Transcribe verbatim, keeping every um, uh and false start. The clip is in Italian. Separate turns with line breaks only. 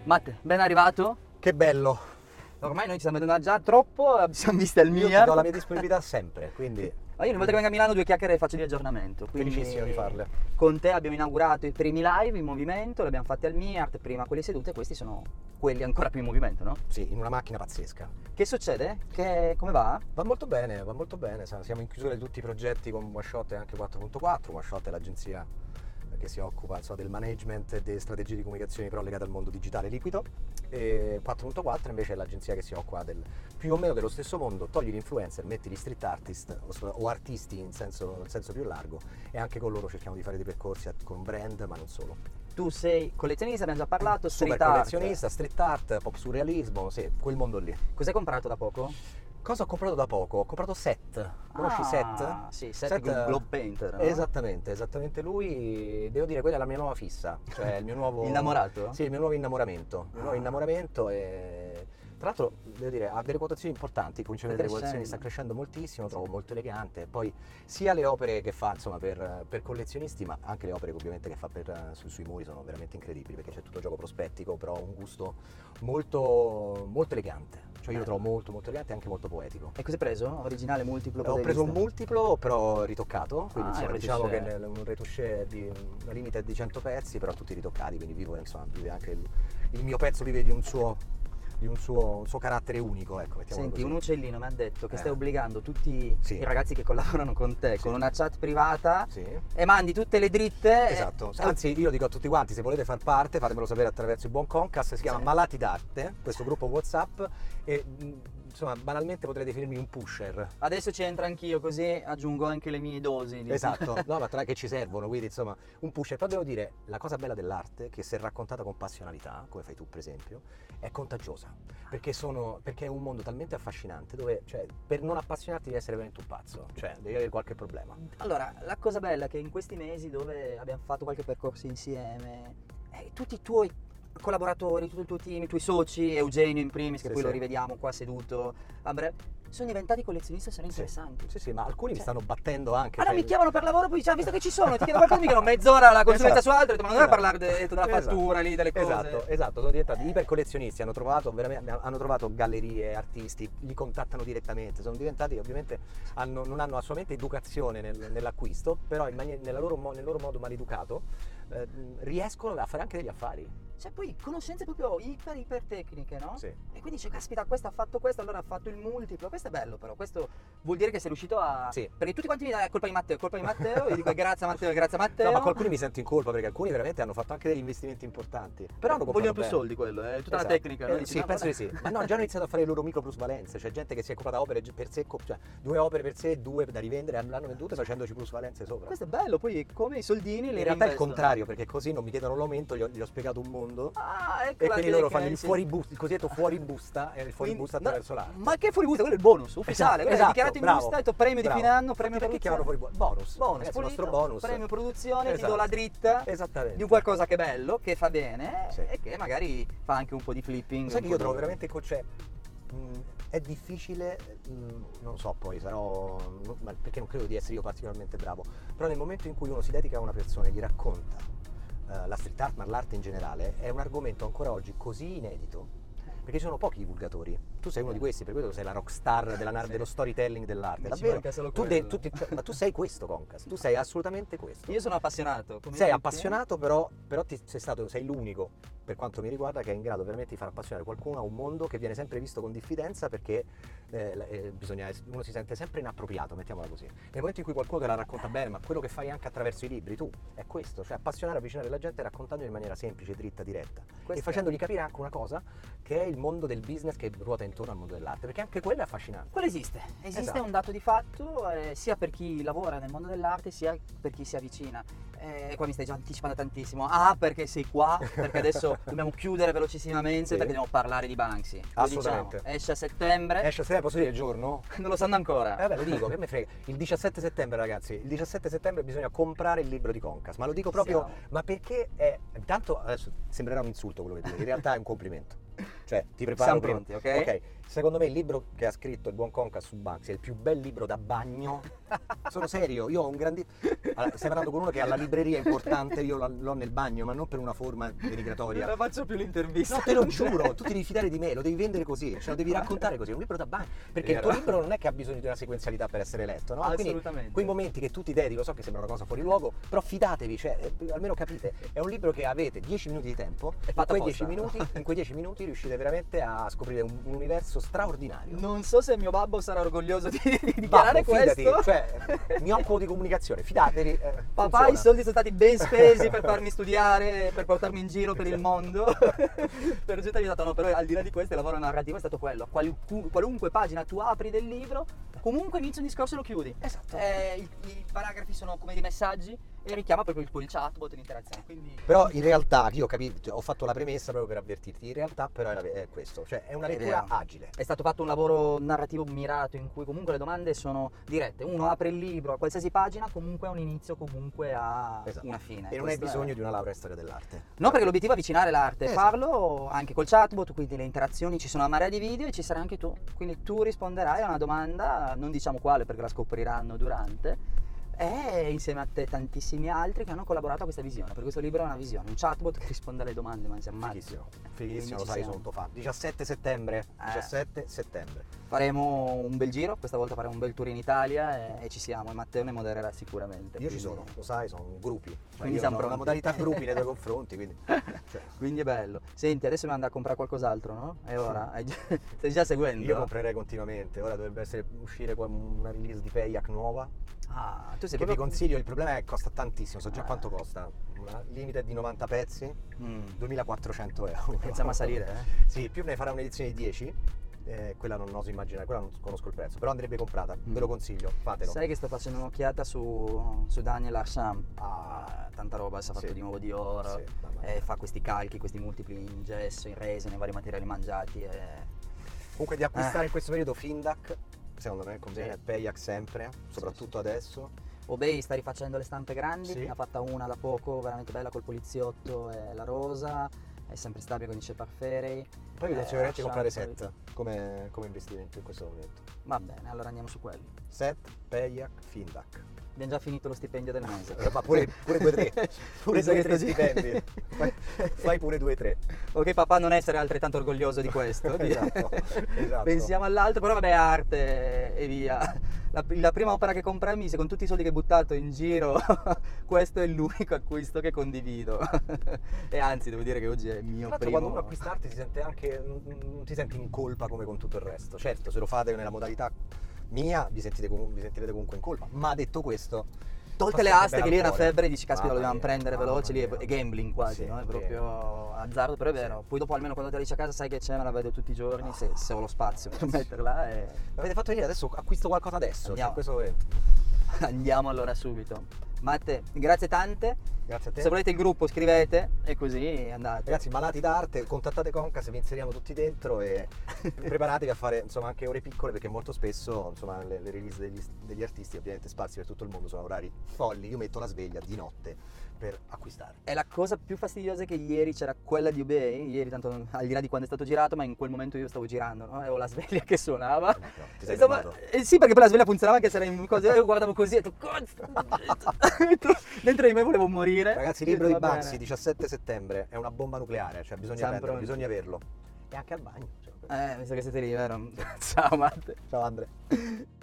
Matte, ben arrivato.
Che bello!
Ormai noi ci stiamo vedendo già troppo, ci siamo visti al
Io ti
Mia.
do la mia disponibilità sempre, quindi
Ma io ogni volta che vengo a Milano due chiacchiere e faccio di aggiornamento. Quindi
felicissimo di farle.
con te abbiamo inaugurato i primi live in movimento, li abbiamo fatti al Miart, prima quelli seduti e questi sono quelli ancora più in movimento, no?
Sì, in una macchina pazzesca.
Che succede? Che, come va?
Va molto bene, va molto bene. sa- Siamo in chiusura di tutti i progetti con One Shot e anche quattro punto quattro. One Shot è l'agenzia che si occupa insomma, del management e delle strategie di comunicazione però legate al mondo digitale liquido, e quattro punto quattro invece è l'agenzia che si occupa del, più o meno dello stesso mondo. Togli gli influencer, metti gli street artist o, o artisti in senso, in senso più largo, e anche con loro cerchiamo di fare dei percorsi a- con brand, ma non solo.
Tu sei collezionista, abbiamo già parlato,
Super
street art.
collezionista, street art, pop surrealismo, sì, quel mondo lì.
Cos'hai comprato da poco?
Cosa ho comprato da poco? Ho comprato Set. Conosci
Ah,
Set?
sì, Set Globe Painter, no?
Esattamente, esattamente lui. Devo dire, quella è la mia nuova fissa. Cioè il mio nuovo.
Innamorato?
Sì, il mio nuovo innamoramento. Il mio nuovo
Ah.
innamoramento e. Tra l'altro, devo dire, ha delle quotazioni importanti, comincia a
Sta
vedere delle quotazioni,
crescendo.
sta crescendo moltissimo, lo trovo molto elegante. Poi sia le opere che fa insomma per, per collezionisti, ma anche le opere che ovviamente che fa per, su- sui muri sono veramente incredibili, perché c'è tutto gioco prospettico, però un gusto molto, molto elegante. Cioè io lo trovo molto molto elegante e anche molto poetico.
E cosa hai preso? Originale, multiplo?
Ho
cosa hai
preso un
visto?
multiplo, però ritoccato, quindi
Ah,
insomma,
il
diciamo che
retouché.
nel- un retouché di una limite di cento pezzi, però tutti ritoccati, quindi vivo, insomma, vive anche il, il mio pezzo vive di un suo, di un suo, un suo carattere unico, ecco, mettiamolo
Senti,
così.
un uccellino mi ha detto che
Eh.
stai obbligando tutti
Sì.
i ragazzi che collaborano con te
Sì.
con una chat privata
Sì.
e mandi tutte le dritte.
Esatto,
e-
anzi io dico a tutti quanti, se volete far parte fatemelo sapere attraverso il buon Concast, si chiama
Sì.
Malati d'Arte, questo gruppo WhatsApp, e mh, insomma banalmente potrei definirmi un pusher.
Adesso ci entro anch'io, così aggiungo anche le mie dosi. di-
Esatto, no, ma tra che ci servono, quindi insomma un pusher. Però devo dire, la cosa bella dell'arte, che se raccontata con passionalità, come fai tu per esempio, è contagiosa, perché, sono, perché è un mondo talmente affascinante dove, cioè, per non appassionarti devi essere veramente un pazzo, cioè devi avere qualche problema.
Allora, la cosa bella è che in questi mesi dove abbiamo fatto qualche percorso insieme, eh, tutti i tuoi collaboratori, tutto il tuo team, i tuoi soci, Eugenio in primis, che
Sì,
poi
sì.
lo rivediamo qua seduto a breve, sono diventati collezionisti e sono
Sì.
interessanti.
Sì, sì, ma alcuni mi
Cioè-
stanno battendo anche.
Allora
cioè-
mi chiamano per lavoro, poi diciamo, visto che ci sono, ti chiedo qualcosa, mi chiedono mezz'ora la consulenza
Esatto.
su altro, ho detto, ma non deve
Esatto.
parlare de- della
Esatto.
fattura lì, delle cose.
Esatto, esatto, sono diventati iper collezionisti, hanno trovato, veramente, hanno trovato gallerie, artisti, li contattano direttamente, sono diventati ovviamente, hanno- non hanno assolutamente educazione nel- nell'acquisto, però in manie- nella loro mo- nel loro modo maleducato eh, riescono a fare anche degli affari.
Cioè poi conoscenze proprio iper iper tecniche, no?
Sì.
E quindi dice, caspita, questo ha fatto questo, allora ha fatto il multiplo, questo è bello però, questo vuol dire che sei riuscito a...
Sì.
Perché tutti quanti mi dicono, è colpa di Matteo, è colpa di Matteo, io dico grazie a Matteo, grazie a Matteo.
No, ma con alcuni mi sento in colpa perché alcuni veramente hanno fatto anche degli investimenti importanti. Però hanno
vogliono
comprato
più
bene.
soldi quello, è tutta
Esatto.
la tecnica. no?
Eh,
Dici,
sì,
no,
penso di
guarda-
sì. Ma no, già hanno iniziato a fare le loro micro plusvalenze, c'è gente che si è comprata opere per sé, co- cioè due opere per sé, due da rivendere, l'hanno vendute facendoci plusvalenze sopra.
Questo è bello, poi come i soldini li
In realtà è il
reinvestono.
contrario, perché così non mi chiedono l'aumento, gli ho, gli ho spiegato un mondo.
Ah, ecco
E
la
quindi loro
tecnica,
fanno il
sì.
fuori busta, il cosiddetto fuori busta e il fuori
Quindi-
busta
no,
attraverso l'arte.
Ma che fuori busta? Quello è il bonus ufficiale, quello è
esatto,
dichiarato in
bravo,
busta, hai detto premio
bravo.
di fine anno, premio
Infatti, perché chiamano
produzione.
fuori bu- bonus?
Bonus,
Ragazzi, il
pulito,
nostro bonus.
premio produzione, ti
Esatto.
do la dritta
Esattamente.
di un qualcosa che è bello, che fa bene
Sì.
e che magari fa anche un po' di flipping.
Sai
un
che
po'
io trovo
di-
veramente co- cioè, mh, è difficile, mh, non so poi sarò, no, ma perché non credo di essere io particolarmente bravo, però nel momento in cui uno si dedica a una persona e gli racconta eh, la street art, ma l'arte in generale, è un argomento ancora oggi così inedito, perché ci sono pochi divulgatori. Tu sei uno di questi, per quello sei la rockstar della nar-
Sì.
dello storytelling dell'arte,
Mi ci
davvero.
manca solo
Tu
quello.
de- tu ti- cioè, ma tu sei questo, Concas, tu sei assolutamente questo.
Io sono appassionato. come
Sei
tutti.
appassionato, però, però ti, sei, stato, sei l'unico, per quanto mi riguarda, che è in grado veramente di far appassionare qualcuno a un mondo che viene sempre visto con diffidenza perché eh, la- eh, bisogna, ess- uno si sente sempre inappropriato, mettiamola così. Nel momento in cui qualcuno te la racconta bene, ma quello che fai anche attraverso i libri, tu, è questo, cioè appassionare, avvicinare la gente raccontando in maniera semplice, dritta, diretta.
Questo
E facendogli capire anche una cosa, che è il mondo del business che ruota intorno al mondo dell'arte, perché anche quello è affascinante.
Quello esiste, esiste,
Esatto.
è un dato di fatto eh, sia per chi lavora nel mondo dell'arte sia per chi si avvicina. Eh, qua mi stai già anticipando tantissimo. Ah, perché sei qua? Perché adesso dobbiamo chiudere velocissimamente
Sì.
perché dobbiamo parlare di Banksy. Lo
Assolutamente.
diciamo. Esce a settembre,
Esce a settembre, posso dire il giorno?
non lo sanno ancora.
Eh vabbè, lo dico, che me frega. Il diciassette settembre, ragazzi, il diciassette settembre bisogna comprare il libro di Concas, ma lo dico proprio,
Siamo.
ma perché è, intanto adesso sembrerà un insulto quello che dico, in realtà è un complimento. Cioè, ti preparo
Siamo
prima.
pronti, ok?
Ok, Secondo me il libro che ha scritto il buon Conca su Banksy è il più bel libro da bagno. Sono serio, io ho un grandi... Allora, stai parlando con uno che alla libreria è importante, io l'ho nel bagno, ma non per una forma denigratoria.
Non faccio più l'intervista.
No, te lo giuro, tu ti devi fidare di me, lo devi vendere così, ce lo devi raccontare così, è un libro da bagno. Perché il tuo libro non è che ha bisogno di una sequenzialità per essere letto, no?
Assolutamente.
Quindi quei momenti che tu ti dedichi, lo so che sembra una cosa fuori luogo, però fidatevi, cioè, eh, almeno capite, è un libro che avete dieci minuti di tempo,
È
in
fatto
quei,
apposta.
dieci minuti, in quei dieci minuti riuscite veramente a scoprire un, un universo straordinario.
Non so se mio babbo sarà orgoglioso di, di dichiarare
Babbo, fidati,
questo.
cioè, mi occupo di comunicazione, fidatevi. Eh,
Papà,
funziona.
i soldi sono stati ben spesi per farmi studiare, per portarmi in giro per il mondo. Per gente aiutata, no, però al di là di questo il lavoro narrativo è stato quello. Qualcu- qualunque pagina tu apri del libro, comunque inizia un discorso e lo chiudi.
Esatto.
Eh, i, I paragrafi sono come dei messaggi e richiama proprio il, il chatbot, l'interazione. Quindi
Però in realtà, io ho capito, cioè, ho fatto la premessa proprio per avvertirti, in realtà però è, è questo, cioè è una
È
lettura
vero.
agile.
è stato fatto un lavoro narrativo mirato in cui comunque le domande sono dirette. Uno apre il libro a qualsiasi pagina, comunque ha un inizio, comunque ha
Esatto.
una fine.
E non hai
Questo
bisogno
è-
di una laurea in storia dell'arte.
No, perché l'obiettivo è avvicinare l'arte,
Esatto.
farlo anche col chatbot, quindi le interazioni, ci sono una marea di video e ci sarai anche tu. Quindi tu risponderai a una domanda, non diciamo quale perché la scopriranno durante, e insieme a te tantissimi altri che hanno collaborato a questa visione. Per questo libro è una visione, un chatbot che risponde alle domande, ma siamo matti.
Fighissimo,
Quindi
fighissimo, lo
ci
sai, io
siamo.
sono un tuo fan. diciassette settembre,
Eh.
diciassette settembre.
Faremo un bel giro, questa volta faremo un bel tour in Italia e, e ci siamo, e Matteo ne modererà sicuramente.
Io ci
quindi-
sono, lo sai, sono gruppi. Cioè,
Quindi
io
siamo
ho una
pronti.
modalità gruppi nei tuoi confronti, quindi... Cioè,
Quindi è bello. Senti, adesso mi andare a comprare qualcos'altro, no? È ora? Hai già- Stai già seguendo?
io comprerei continuamente, ora dovrebbe essere uscire qua una release di Payak nuova.
Ah, tu sei
Che vi
proprio...
consiglio, il problema è che costa tantissimo, so già
Ah.
quanto costa. Una limited di novanta pezzi,
Mm.
duemilaquattrocento euro.
Iniziamo a salire, eh?
Sì, più ne farà un'edizione di dieci, eh, quella non oso immaginare, quella non conosco il prezzo, però andrebbe comprata,
Mm.
ve lo consiglio, fatelo.
Sai che sto facendo un'occhiata su, su Daniel Arsham.
Ah.
Ah, tanta roba, si è fatto
Sì.
di nuovo di oro,
Sì, mamma mia.
e fa questi calchi, questi multipli in gesso, in resina, in vari materiali mangiati. E...
Comunque di acquistare
Eh.
in questo periodo Findac, secondo me conviene,
Sì.
Payak sempre, soprattutto adesso.
Obey sta rifacendo le stampe grandi,
Sì.
ne ha fatta una da poco, veramente bella col poliziotto e la rosa, è sempre stabile con i Shepard Fairey.
Poi vi
Eh,
consiglio veramente di comprare
Arsham,
set come, come investimento in questo momento.
Va bene, allora andiamo su quelli.
Set, Payak, Findac.
Abbiamo già finito lo stipendio del mese.
Eh, ma pure, pure due tre, pure
Mi sa
due
che
tre
sto gi-
stipendi. Fai, fai pure due tre.
Ok papà, non essere altrettanto orgoglioso di questo.
Esatto, esatto.
Pensiamo all'altro, però vabbè, arte e via. La, la prima opera che comprai, mi- con tutti i soldi che ho buttato in giro, questo è l'unico acquisto che condivido. E anzi, devo dire che oggi è il mio
Tra l'altro
primo...
quando uno acquista arte si sente anche, non ti senti in colpa come con tutto il resto. Certo, se lo fate nella modalità mia vi, sentite comu- vi sentirete comunque in colpa. Ma detto questo,
Tolte
fa
le
sempre
aste,
bene
che lì è
al
una
cuore.
febbre, dici caspita, lo
Mamma
dobbiamo
mia,
prendere
mamma
veloci, lì è,
mia.
è gambling quasi,
Sì,
no? È
sì.
proprio azzardo, però è vero. Poi dopo almeno quando te la dici a casa sai che c'è, me la vedo tutti i giorni, se, se ho lo spazio per metterla e...
L'avete fatto ieri, adesso acquisto qualcosa adesso.
Andiamo.
Cioè, questo è...
Andiamo allora subito. Matte, grazie tante.
Grazie a te.
Se volete il gruppo scrivete e così andate.
Ragazzi, malati d'arte, contattate Conca se vi inseriamo tutti dentro e preparatevi a fare insomma anche ore piccole perché molto spesso insomma le, le release degli, degli artisti ovviamente spazi per tutto il mondo sono orari folli. Io metto la sveglia di notte per acquistare.
E la cosa più fastidiosa è che ieri c'era quella di Obey, ieri tanto al di là di quando è stato girato, ma in quel momento io stavo girando, no? Avevo la sveglia che suonava.
No, ti sei
Insomma,
fermato?
eh, sì, perché poi la sveglia funzionava anche se era in cose, io guardavo così e detto, "Cazzo!" dentro di me volevo morire.
Ragazzi, il
Io
libro di
detto, "Va
Banksy,
bene."
diciassette settembre, è una bomba nucleare, cioè bisogna
Siamo
prenderlo,
pronti.
bisogna averlo. E anche al bagno. Cioè.
Eh, mi sa che siete lì, vero? Ciao Matte.
Ciao Andre.